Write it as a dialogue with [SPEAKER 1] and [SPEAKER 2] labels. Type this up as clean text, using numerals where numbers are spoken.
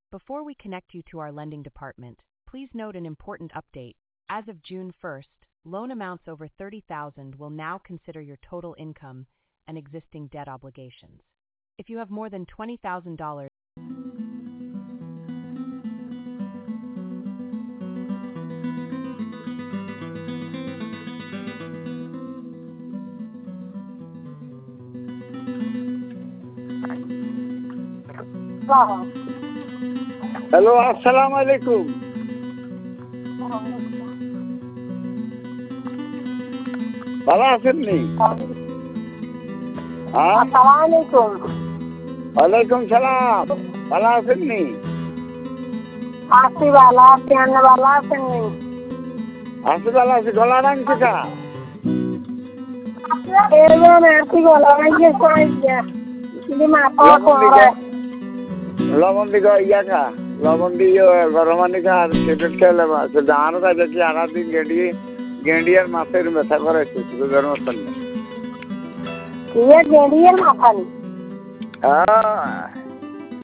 [SPEAKER 1] Before we connect you to our lending department, please note an important update. As of June 1st, loan amounts over $30,000 will now consider your total income and existing debt obligations. If you have more than $20,000,
[SPEAKER 2] hello, আসসালামু আলাইকুম। ভালো আছেন নি? ওয়ালাইকুম সালাম। ভালো আছেন নি?
[SPEAKER 3] আছি ভালো আছি, আপনি ভালো আছেন নি?
[SPEAKER 2] আছি ভালো আছি। গলা ভাঙছে কা? লবণ দিকে ইয়া খা, লবণ দিয়ে গরম পানি খা, আর ট্যাবলেট খেলে জানো তাই দেখি আড়া দিন গেঁডি আর মাছের ব্যথা করাইছে সুগার মতন।
[SPEAKER 3] গেঁডিয়ার মাথা নি?
[SPEAKER 2] হ্যাঁ।